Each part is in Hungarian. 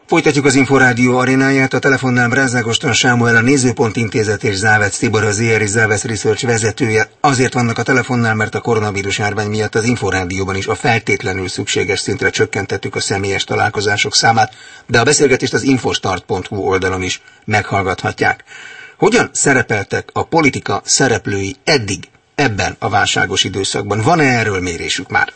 Folytatjuk az Inforádió arénáját, a telefonnál Bráz Ágoston Sámuel, a Nézőpont Intézet és Závec Tibor, az ZRI Závec Research vezetője. Azért vannak a telefonnál, mert a koronavírus járvány miatt az Inforádióban is a feltétlenül szükséges szintre csökkentettük a személyes találkozások számát, de a beszélgetést az infostart.hu oldalon is meghallgathatják. Hogyan szerepeltek a politika szereplői eddig ebben a válságos időszakban? Van-e erről mérésük már?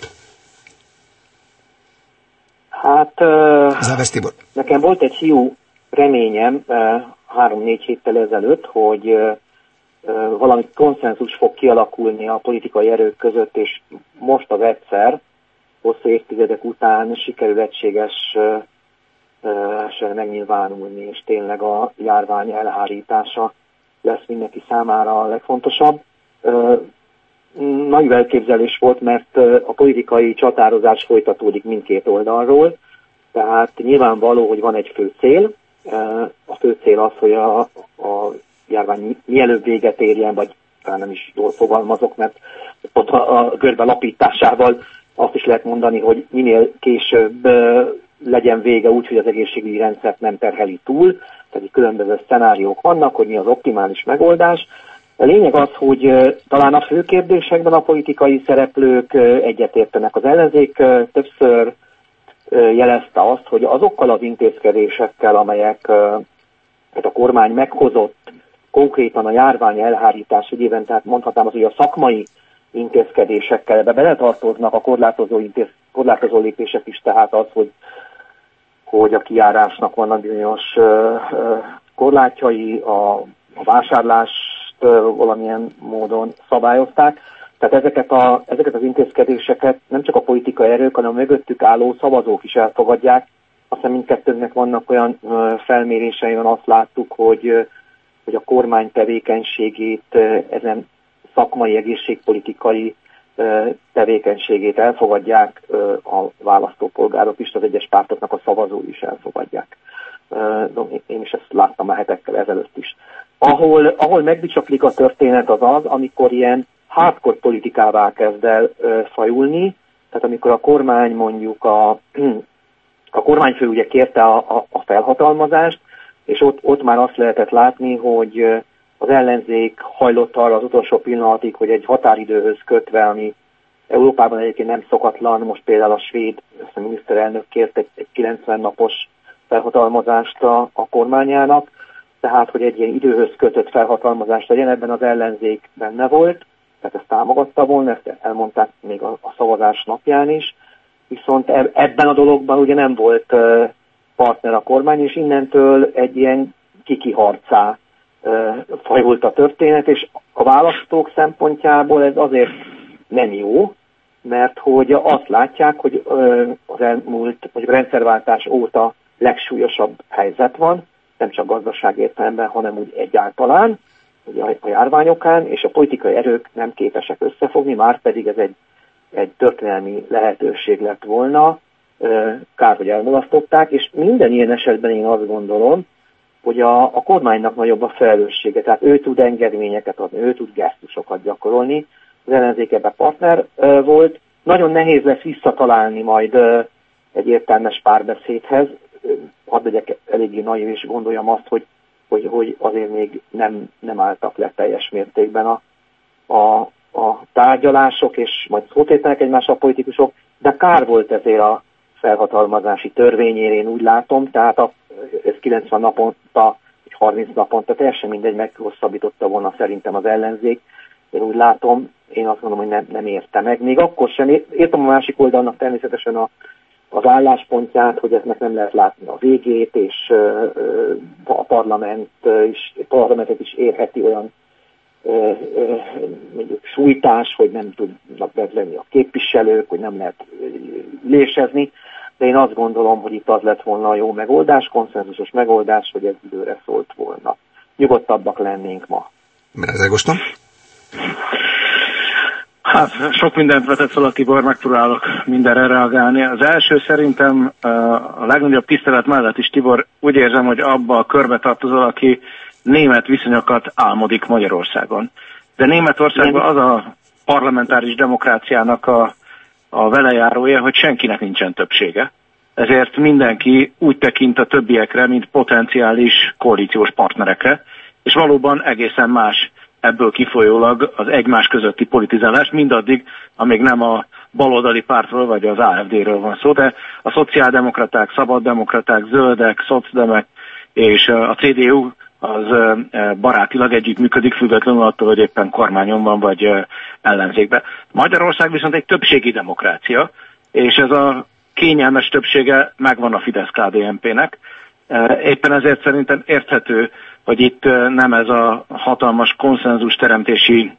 Hát nekem volt egy hiú reményem 3-4 héttel ezelőtt, hogy valami konszenzus fog kialakulni a politikai erők között, és most az egyszer, hosszú évtizedek után sikerül egységesen megnyilvánulni, és tényleg a járvány elhárítása lesz mindenki számára a legfontosabb. Nagy elképzelés volt, mert a politikai csatározás folytatódik mindkét oldalról, tehát nyilvánvaló, hogy van egy fő cél. A fő cél az, hogy a járvány mielőbb véget érjen, vagy talán nem is jól fogalmazok, mert ott a görbe lapításával azt is lehet mondani, hogy minél később legyen vége úgy, hogy az egészségügyi rendszert nem terheli túl, tehát különböző szenáriók vannak, hogy mi az optimális megoldás. A lényeg az, hogy talán a fő kérdésekben a politikai szereplők egyetértenek. Az ellenzék többször jelezte azt, hogy azokkal az intézkedésekkel, amelyek a kormány meghozott konkrétan a járvány elhárítás ügyében, tehát mondhatnám az, hogy a szakmai intézkedésekkel, ebbe beletartoznak a korlátozó lépések is, tehát az, hogy a kijárásnak vannak bizonyos korlátjai, a vásárlást valamilyen módon szabályozták. Tehát ezeket az intézkedéseket nem csak a politikai erők, hanem a mögöttük álló szavazók is elfogadják. Aztán mindkettőnknek vannak olyan felmérései, azt láttuk, hogy a kormány tevékenységét, ezen szakmai, egészségpolitikai tevékenységét elfogadják a választópolgárok is, az egyes pártoknak a szavazói is elfogadják. Én is ezt láttam a hetekkel ezelőtt is. Ahol megbicsaklik a történet az, amikor ilyen hardcore politikává kezd el fajulni, tehát amikor a kormány mondjuk a kormányfő ugye kérte a felhatalmazást, és ott már azt lehetett látni, hogy az ellenzék hajlott arra az utolsó pillanatig, hogy egy határidőhöz kötve, ami Európában egyébként nem szokatlan, most például a svéd miniszterelnök kért egy 90 napos felhatalmazást a kormányának, tehát hogy egy ilyen időhöz kötött felhatalmazást legyen, ebben az ellenzék benne volt, tehát ezt támogatta volna, ezt elmondták még a szavazás napján is, viszont ebben a dologban ugye nem volt partner a kormány, és innentől egy ilyen kiki-harcá fajult a történet, és a választók szempontjából ez azért nem jó, mert hogy azt látják, hogy az elmúlt, vagy a rendszerváltás óta legsúlyosabb helyzet van, nem csak gazdaság értelemben, hanem úgy egyáltalán, ugye a járványokán, és a politikai erők nem képesek összefogni, már pedig ez egy történelmi lehetőség lett volna, kár, hogy elmulasztották, és minden ilyen esetben én azt gondolom, hogy a kormánynak nagyobb a felelőssége, tehát ő tud engedményeket adni, ő tud gesztusokat gyakorolni, az ellenzék ebben partner volt. Nagyon nehéz lesz visszatalálni majd egy értelmes párbeszédhez, hadd legyek eléggé naív és gondoljam azt, hogy azért még nem álltak le teljes mértékben a tárgyalások, és majd szótételnek egymással a politikusok, de kár volt ezért a felhatalmazási törvényért, én úgy látom, tehát ez 90 naponta, 30 naponta, teljesen mindegy, meghosszabbította volna szerintem az ellenzék. Én úgy látom, én azt mondom, hogy nem érte meg. Még akkor sem értem a másik oldalnak természetesen az álláspontját, hogy eznek nem lehet látni a végét, és a parlamentet is érheti olyan mondjuk sújtás, hogy nem tudnak lenni a képviselők, hogy nem lehet ülésezni, de én azt gondolom, hogy itt az lett volna a jó megoldás, konszenzusos megoldás, hogy ez időre szólt volna. Nyugodtabbak lennénk ma. Bráz Ágoston? Hát, sok mindent vetett fel a Tibor, megpróbálok mindenre reagálni. Az első szerintem a legnagyobb tisztelet mellett is, Tibor, úgy érzem, hogy abba a körbe tartozol, aki német viszonyokat álmodik Magyarországon. De Németországban az a parlamentáris demokráciának a velejárója, hogy senkinek nincsen többsége. ezért mindenki úgy tekint a többiekre, mint potenciális koalíciós partnerekre, és valóban egészen más ebből kifolyólag az egymás közötti politizálás, mindaddig, amíg nem a baloldali pártról vagy az AfD-ről van szó, de a szociáldemokraták, szabaddemokraták, zöldek, szocdemek és a CDU az barátilag együttműködik, függetlenül attól, hogy éppen kormányon van vagy ellenzékben. Magyarország viszont egy többségi demokrácia, és ez a kényelmes többsége megvan a Fidesz-KDNP-nek. Éppen ezért szerintem érthető, hogy itt nem ez a hatalmas konszenzus teremtési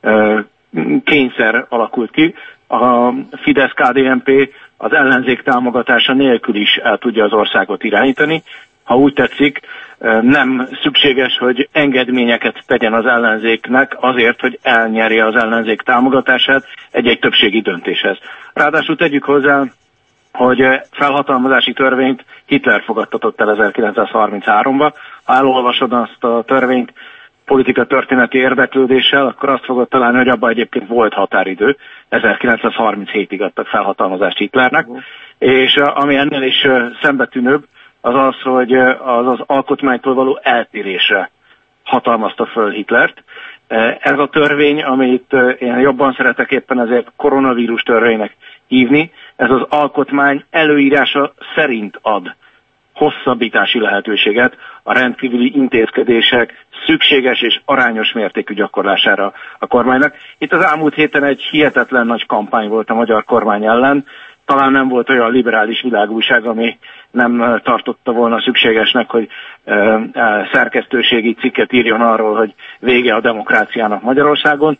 kényszer alakult ki. A Fidesz-KDNP az ellenzék támogatása nélkül is el tudja az országot irányítani. Ha úgy tetszik, nem szükséges, hogy engedményeket tegyen az ellenzéknek azért, hogy elnyerje az ellenzék támogatását egy-egy többségi döntéshez. Ráadásul tegyük hozzá, hogy felhatalmazási törvényt Hitler fogadtatott el 1933-ban. Ha elolvasod azt a törvényt politika-történeti érdeklődéssel, akkor azt fogod találni, hogy abban egyébként volt határidő. 1937-ig adtak felhatalmazást Hitlernek. És ami ennél is szembetűnőbb, az az, hogy az alkotmánytól való eltérésre hatalmazta föl Hitlert. Ez a törvény, amit én jobban szeretek éppen ezért koronavírus törvénynek hívni, ez az alkotmány előírása szerint ad hosszabbítási lehetőséget a rendkívüli intézkedések szükséges és arányos mértékű gyakorlására a kormánynak. Itt az elmúlt héten egy hihetetlen nagy kampány volt a magyar kormány ellen. Talán nem volt olyan liberális világújság, ami nem tartotta volna szükségesnek, hogy szerkesztőségi cikket írjon arról, hogy vége a demokráciának Magyarországon.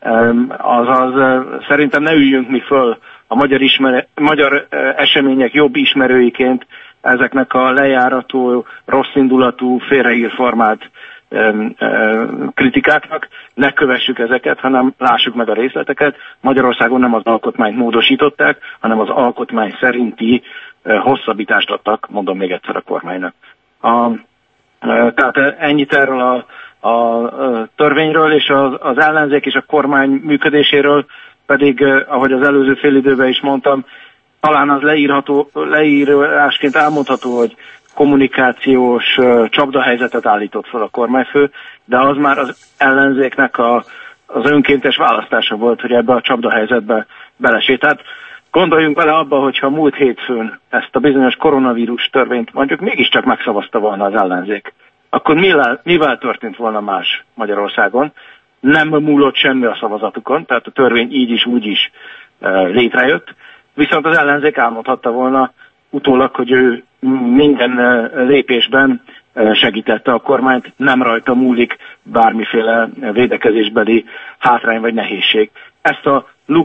Azaz szerintem ne üljünk mi föl a magyar események jobb ismerőiként ezeknek a lejárató, rosszindulatú, félreírformált kritikáknak, ne kövessük ezeket, hanem lássuk meg a részleteket. Magyarországon nem az alkotmányt módosították, hanem az alkotmány szerinti hosszabbítást adtak, mondom még egyszer, a kormánynak. Tehát ennyit erről a törvényről, és az ellenzék és a kormány működéséről pedig, ahogy az előző félidőben is mondtam, talán az leírásként elmondható, hogy kommunikációs csapdahelyzetet állított fel a kormányfő, de az már az ellenzéknek az önkéntes választása volt, hogy ebbe a csapdahelyzetbe belesétált. Gondoljunk bele abba, hogyha múlt hétfőn ezt a bizonyos koronavírus törvényt mondjuk mégiscsak megszavazta volna az ellenzék, akkor mivel történt volna más Magyarországon? Nem múlott semmi a szavazatukon, tehát a törvény így is, úgy is létrejött, viszont az ellenzék álmodhatta volna utólag, hogy ő minden lépésben segítette a kormányt, nem rajta múlik bármiféle védekezésbeli hátrány vagy nehézség. Ezt a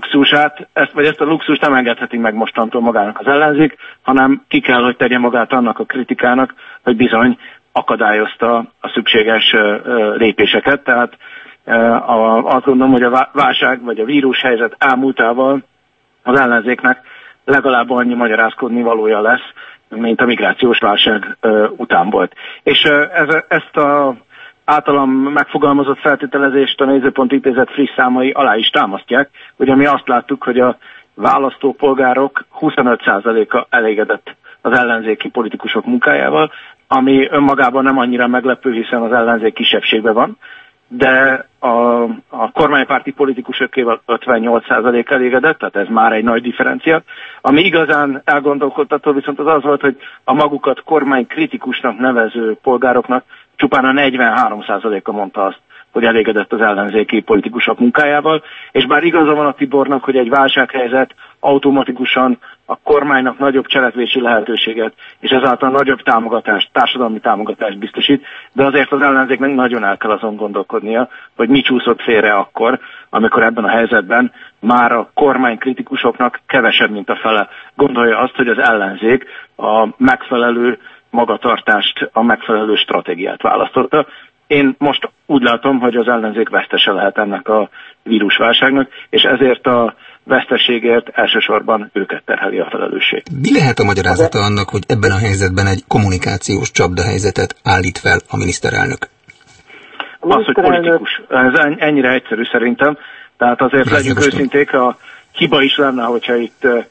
luxust nem engedheti meg mostantól magának az ellenzék, hanem ki kell, hogy tegye magát annak a kritikának, hogy bizony akadályozta a szükséges lépéseket. Tehát azt gondolom, hogy a válság vagy a vírushelyzet elmúltával az ellenzéknek legalább annyi magyarázkodni valója lesz, mint a migrációs válság után volt. És ezt az általam megfogalmazott feltételezést a Nézőpont Intézet friss számai alá is támasztják, ugye mi azt láttuk, hogy a választópolgárok 25%-a elégedett az ellenzéki politikusok munkájával, ami önmagában nem annyira meglepő, hiszen az ellenzék kisebbségben van, de a kormánypárti politikusokével 58% elégedett, tehát ez már egy nagy differencia. Ami igazán elgondolkodtató viszont az volt, hogy a magukat kormánykritikusnak nevező polgároknak csupán a 43%-a mondta azt, hogy elégedett az ellenzéki politikusok munkájával, és bár igaza van a Tibornak, hogy egy válsághelyzet automatikusan a kormánynak nagyobb cselekvési lehetőséget, és ezáltal nagyobb támogatást, társadalmi támogatást biztosít, de azért az ellenzéknek nagyon el kell azon gondolkodnia, hogy mi csúszott félre akkor, amikor ebben a helyzetben már a kormánykritikusoknak kevesebb, mint a fele gondolja azt, hogy az ellenzék a megfelelő magatartást, a megfelelő stratégiát választotta. Én most úgy látom, hogy az ellenzék vesztese lehet ennek a vírusválságnak, és ezért a veszteségért elsősorban őket terheli a felelősség. Mi lehet a magyarázata annak, hogy ebben a helyzetben egy kommunikációs csapdahelyzetet állít fel a miniszterelnök? Az, hogy politikus. Ez ennyire egyszerű szerintem. Tehát azért legyünk őszinték, a hiba is lenne, hogyha itt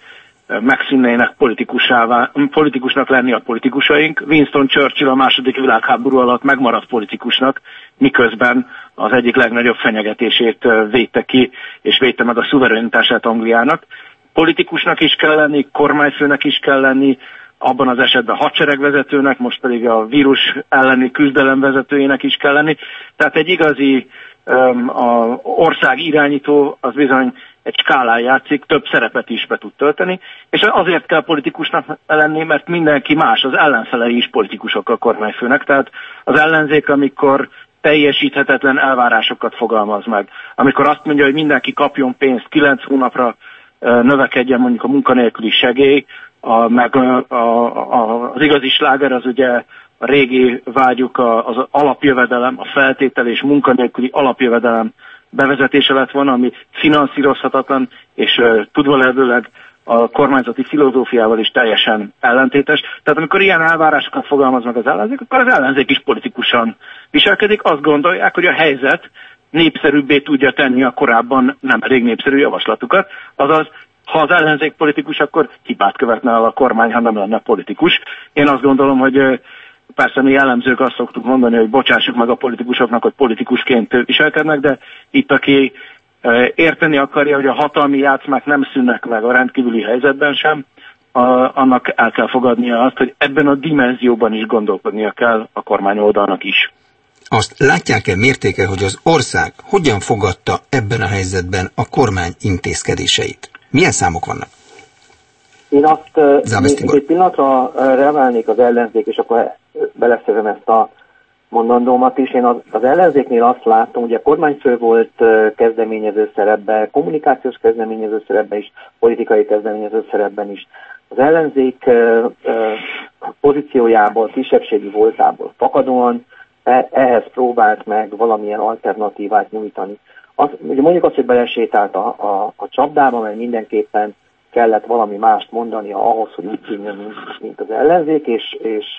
megszűnnének politikusnak lenni a politikusaink. Winston Churchill a II. Világháború alatt megmaradt politikusnak, miközben az egyik legnagyobb fenyegetését védte ki, és védte meg a szuverenitását Angliának. Politikusnak is kell lenni, kormányfőnek is kell lenni, abban az esetben hadseregvezetőnek, most pedig a vírus elleni küzdelem vezetőjének is kell lenni. Tehát egy igazi ország irányító az bizony egy skálán játszik, több szerepet is be tud tölteni, és azért kell politikusnak lenni, mert mindenki más, az ellenfelei is politikusok a kormányfőnek, tehát az ellenzék, amikor teljesíthetetlen elvárásokat fogalmaz meg, amikor azt mondja, hogy mindenki kapjon pénzt, 9 hónapra növekedjen mondjuk a munkanélküli segély, az igazi sláger az ugye a régi vágyuk az alapjövedelem, a feltétel és munkanélküli alapjövedelem bevezetése lett volna, ami finanszírozhatatlan, és tudva lehetőleg a kormányzati filozófiával is teljesen ellentétes. Tehát amikor ilyen elvárásokat fogalmaz meg az ellenzék, akkor az ellenzék is politikusan viselkedik. Azt gondolják, hogy a helyzet népszerűbbé tudja tenni a korábban nem elég népszerű javaslatukat. Azaz, ha az ellenzék politikus, akkor hibát követne el a kormány, ha nem lenne politikus. Én azt gondolom, hogy persze mi jellemzők azt szoktuk mondani, hogy bocsássuk meg a politikusoknak, hogy politikusként viselkednek, de itt aki érteni akarja, hogy a hatalmi játszmák nem szűnnek meg a rendkívüli helyzetben sem, annak el kell fogadnia azt, hogy ebben a dimenzióban is gondolkodnia kell a kormány oldalnak is. Azt látják-e mértéke, hogy az ország hogyan fogadta ebben a helyzetben a kormány intézkedéseit? Milyen számok vannak? Én azt egy pillanatra reagálnék az ellenzék, és akkor beleszövöm ezt a mondandómat is. Én az ellenzéknél azt látom, hogy a kormányfő volt kezdeményező szerepben, kommunikációs kezdeményező szerepben is, politikai kezdeményező szerepben is. Az ellenzék pozíciójából, kisebbségi voltából fakadóan ehhez próbált meg valamilyen alternatívát nyújtani. Ugye mondjuk azt, hogy belesétált a csapdába, mert mindenképpen kellett valami mást mondania ahhoz, hogy úgy tűnjön, mint az ellenzék, és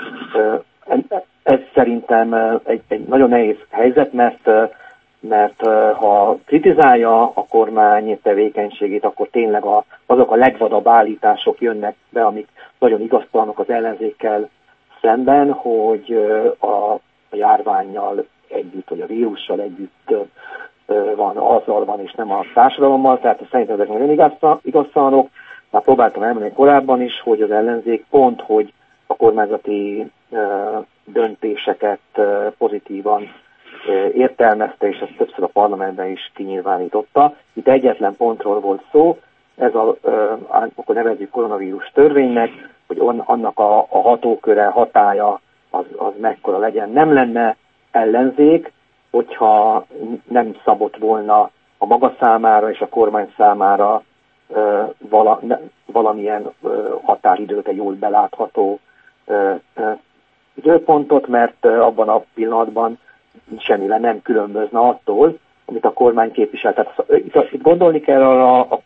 ez szerintem egy nagyon nehéz helyzet, mert ha kritizálja a kormány tevékenységét, akkor tényleg azok a legvadabb állítások jönnek be, amik nagyon igaztalanok az ellenzékkel szemben, hogy a járvánnyal együtt, vagy a vírussal együtt van, azzal van, és nem a társadalommal, tehát szerintem ezek nagyon igaztalanok. Már próbáltam elmondani korábban is, hogy az ellenzék pont, hogy a kormányzati döntéseket pozitívan értelmezte, és ezt többször a parlamentben is kinyilvánította. Itt egyetlen pontról volt szó, ez akkor nevezzük koronavírus törvénynek, hogy annak a hatóköre, hatálya az mekkora legyen. Nem lenne ellenzék, hogyha nem szabott volna a maga számára és a kormány számára valamilyen határidőt, egy jól belátható időpontot, mert abban a pillanatban semmivel nem különbözne attól, amit a kormány képvisel. Tehát itt gondolni kell arra a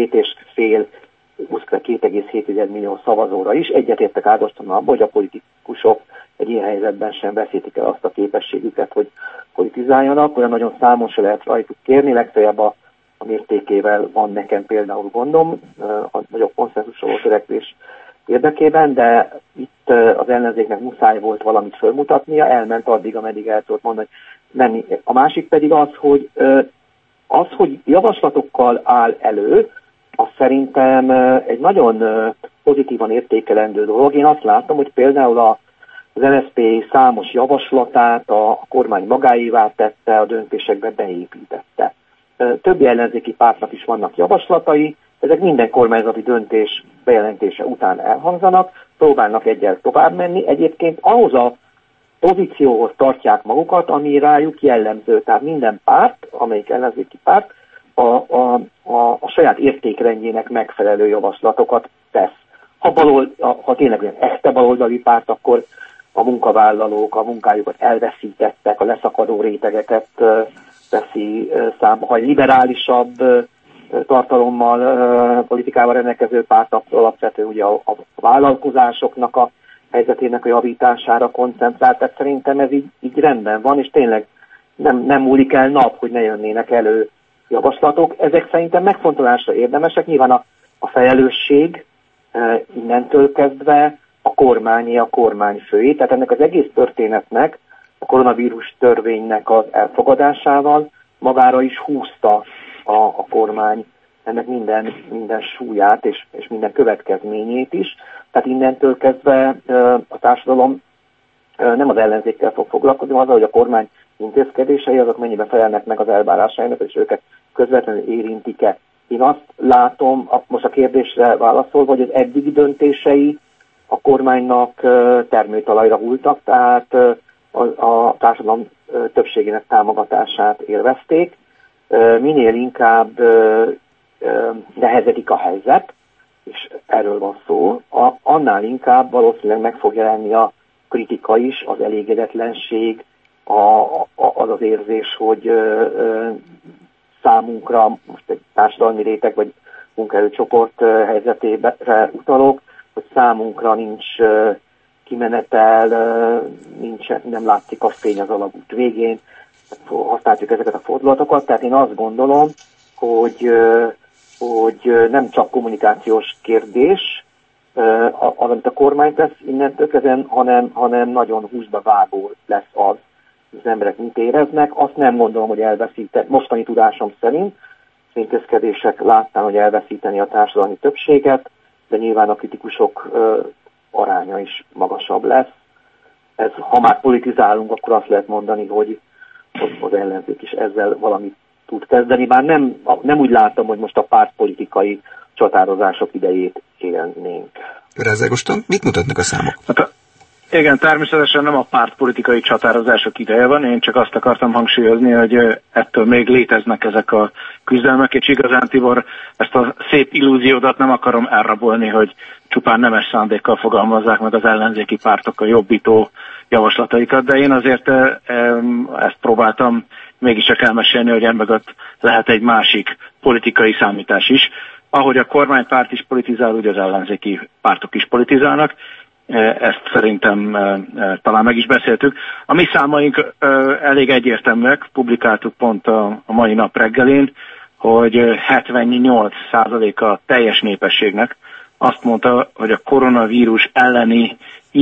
2,5 millió szavazóra is. Egyetértek Ágoston abban, hogy a politikusok egy ilyen helyzetben sem veszítik el azt a képességüket, hogy politizáljanak. Olyan nagyon számos lehet rajtuk kérni, legfeljebb a mértékével van nekem például gondom, a nagyobb konszenzusra volt törekvés érdekében, de itt az ellenzéknek muszáj volt valamit fölmutatnia, elment addig, ameddig el tudott mondani. Nem. A másik pedig az, hogy javaslatokkal áll elő, az szerintem egy nagyon pozitívan értékelendő dolog. Én azt látom, hogy például az MSZP számos javaslatát a kormány magáévá tette, a döntésekbe beépítette. Többi ellenzéki pártnak is vannak javaslatai, ezek minden kormányzati döntés bejelentése után elhangzanak, próbálnak egyel tovább menni. Egyébként ahhoz a pozícióhoz tartják magukat, ami rájuk jellemző. Tehát minden párt, amelyik ellenzéki párt, a saját értékrendjének megfelelő javaslatokat tesz. Ha tényleg olyan echte baloldali párt, akkor a munkavállalók a munkájukat elveszítettek, a leszakadó rétegeket veszi számba. Ha egy liberálisabb tartalommal, politikával rendelkező párt, alapvetően ugye a vállalkozásoknak a helyzetének a javítására koncentrál, tehát szerintem ez így rendben van, és tényleg nem múlik el nap, hogy ne jönnének elő javaslatok. Ezek szerintem megfontolásra érdemesek. Nyilván a felelősség innentől kezdve a kormányé, a kormányfői. Tehát ennek az egész történetnek, a koronavírus törvénynek az elfogadásával magára is húzta a kormány ennek minden súlyát és minden következményét is. Tehát innentől kezdve a társadalom nem az ellenzékkel fog foglalkozni, azzal, hogy a kormány intézkedései azok mennyiben felelnek meg az elvárásainak, és őket közvetlenül érintik-e. Én azt látom, most a kérdésre válaszolva, hogy az eddigi döntései a kormánynak termőtalajra hultak, tehát a társadalom többségének támogatását élvezték. Minél inkább nehezedik a helyzet, és erről van szó, annál inkább valószínűleg meg fog jelenni a kritika is, az elégedetlenség, az érzés, hogy számunkra, most egy társadalmi réteg vagy munkaerőcsoport helyzetére utalok, hogy számunkra nincs kimenetel, nem látszik a fény az alagút végén, használjuk ezeket a fordulatokat, tehát én azt gondolom, hogy nem csak kommunikációs kérdés az, amit a kormány tesz innentől kezdve, hanem nagyon húsba vágó lesz az emberek mit éreznek. Azt nem gondolom, hogy elveszített, mostani tudásom szerint az intézkedések láttán, hogy elveszíteni a társadalmi többséget, de nyilván a kritikusok aránya is magasabb lesz. Ha már politizálunk, akkor azt lehet mondani, hogy az ellenzék is ezzel valamit tud kezdeni. Bár nem úgy látom, hogy most a pártpolitikai csatározások idejét élnénk. Rázágoston, mit mutatnak a számok? Igen, természetesen nem a pártpolitikai csatározások ideje van, én csak azt akartam hangsúlyozni, hogy ettől még léteznek ezek a küzdelmek, és igazán, Tibor, ezt a szép illúziódat nem akarom elrabolni, hogy csupán nemes szándékkal fogalmazzák meg az ellenzéki pártok a jobbító javaslataikat, de én azért ezt próbáltam mégiscsak elmesélni, hogy emögött lehet egy másik politikai számítás is. Ahogy a kormánypárt is politizál, úgy az ellenzéki pártok is politizálnak. Ezt szerintem talán meg is beszéltük. A mi számaink elég egyértelműek, publikáltuk pont a mai nap reggelén, hogy 78%-a a teljes népességnek azt mondta, hogy a koronavírus elleni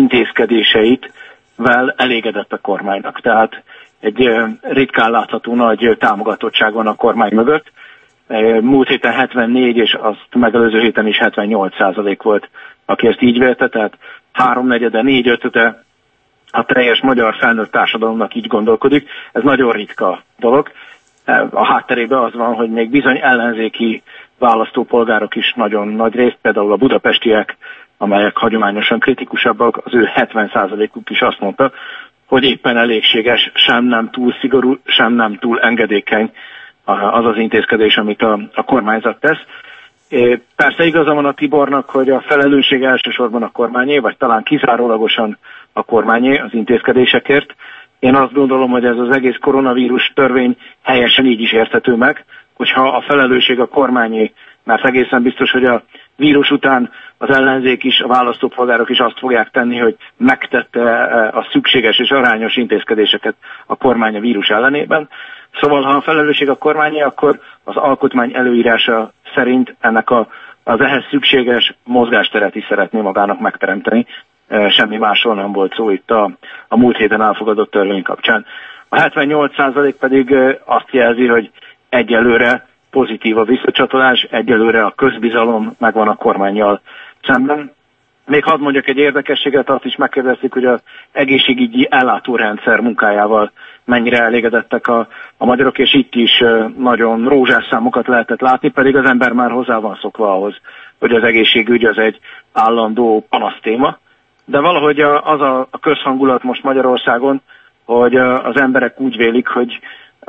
intézkedéseivel elégedett a kormánynak. Tehát egy ritkán látható nagy támogatottság van a kormány mögött. Múlt héten 74, és azt megelőző héten is 78% volt, aki ezt így vélte, tehát 3/4, 4/5 a teljes magyar felnőtt társadalomnak így gondolkodik. Ez nagyon ritka dolog. A hátterében az van, hogy még bizony ellenzéki választópolgárok is nagyon nagy részt, például a budapestiek, amelyek hagyományosan kritikusabbak, az ő 70%-uk is azt mondta, hogy éppen elégséges, sem nem túl szigorú, sem nem túl engedékeny az az intézkedés, amit a kormányzat tesz. Persze igaza van a Tibornak, hogy a felelősség elsősorban a kormányé, vagy talán kizárólagosan a kormányé az intézkedésekért. Én azt gondolom, hogy ez az egész koronavírus törvény helyesen így is érthető meg, hogyha a felelősség a kormányé, mert egészen biztos, hogy a vírus után az ellenzék is, a választópolgárok is azt fogják tenni, hogy megtette a szükséges és arányos intézkedéseket a kormány a vírus ellenében. Szóval, ha a felelősség a kormányé, akkor az alkotmány előírása szerint ennek az ehhez szükséges mozgásteret is szeretné magának megteremteni. Semmi másról nem volt szó itt a múlt héten elfogadott törvény kapcsán. A 78% pedig azt jelzi, hogy egyelőre pozitív a visszacsatolás, egyelőre a közbizalom megvan a kormánnyal szemben. Még hadd mondjak egy érdekességet, azt is megkérdezték, hogy az egészségügyi ellátórendszer munkájával mennyire elégedettek a magyarok, és itt is nagyon rózsás számokat lehetett látni, pedig az ember már hozzá van szokva ahhoz, hogy az egészségügy az egy állandó panasztéma. De valahogy az a közhangulat most Magyarországon, hogy az emberek úgy vélik, hogy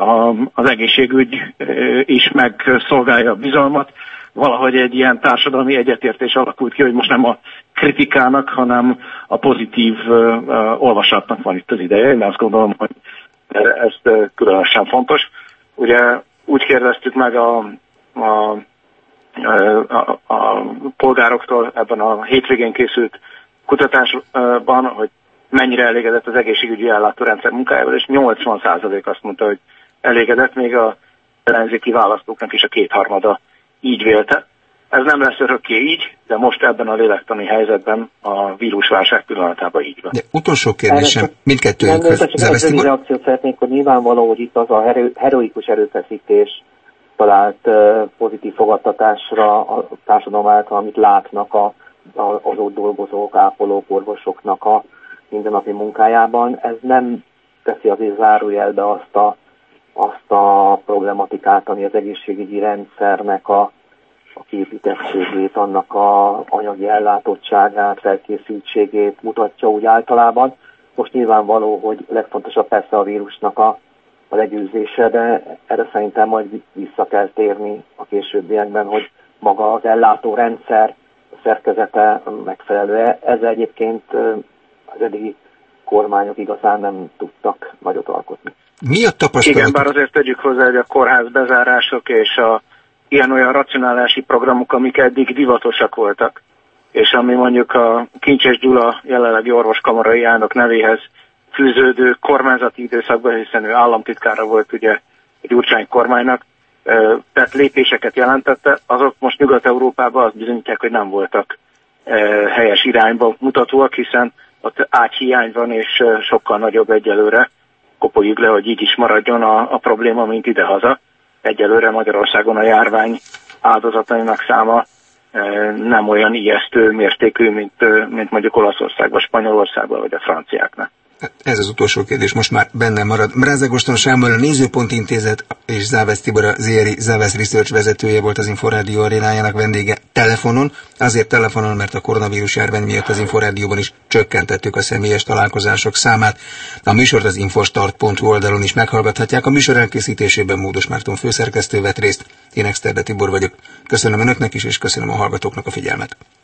az egészségügy is megszolgálja a bizalmat. Valahogy egy ilyen társadalmi egyetértés alakult ki, hogy most nem a kritikának, hanem a pozitív olvasatnak van itt az ideje. Én azt gondolom, hogy ez különösen fontos. Ugye úgy kérdeztük meg a polgároktól ebben a hétvégén készült kutatásban, hogy mennyire elégedett az egészségügyi ellátórendszer munkájával, és 80% azt mondta, hogy elégedett, még a ellenzéki választóknak is a 2/3 így vélte. Ez nem lesz örökké így, de most ebben a lélektani helyzetben a vírusválság pillanatában így van. De utolsó kérdésem mindkettőjükhöz. Csak egy reakciót szeretnék, hogy nyilvánvaló, hogy itt az a heroikus erőfeszítés talált pozitív fogadtatásra a társadalom által, amit látnak az ott dolgozók, ápolók, orvosoknak a mindennapi munkájában. Ez nem teszi azért zárójelbe azt a problematikát, ami az egészségügyi rendszernek a kiépítettségét, annak a anyagi ellátottságát, felkészültségét mutatja úgy általában. Most nyilvánvaló, hogy legfontosabb persze a vírusnak a legyőzése, de erre szerintem majd vissza kell térni a későbbiekben, hogy maga az ellátórendszer szerkezete megfelelő. Ezzel egyébként az eddigi kormányok igazán nem tudtak nagyot alkotni. Mi a tapasztalat? Igen, bár azért tegyük hozzá, hogy a kórház bezárások és a ilyen-olyan racionálási programok, amik eddig divatosak voltak, és ami mondjuk a Kincses Gyula jelenlegi orvoskamarai elnök nevéhez fűződő kormányzati időszakban, hiszen ő államtitkára volt ugye egy Gyurcsány kormánynak, tehát lépéseket jelentette, azok most Nyugat-Európában azt bizonyítják, hogy nem voltak helyes irányba mutatóak, hiszen ott ágyhiány van, és sokkal nagyobb egyelőre, kopoljuk le, hogy így is maradjon a probléma, mint idehaza. Egyelőre Magyarországon a járvány áldozatainak száma nem olyan ijesztő mértékű, mint mondjuk Olaszországban, Spanyolországban vagy a franciáknak. Ez az utolsó kérdés, most már bennem marad. Brázd Ágoston Sámuel, a Nézőpont Intézet és Závesz Tibor, a ZRI Závesz Research vezetője volt az Inforádió arénájának vendége telefonon. Azért telefonon, mert a koronavírus járvány miatt az Inforádióban is csökkentettük a személyes találkozások számát. A műsort az infostart.hu oldalon is meghallgathatják. A műsor elkészítésében Módos Márton főszerkesztő vett részt. Én Exterde Tibor vagyok. Köszönöm önöknek is, és köszönöm a hallgatóknak a figyelmet.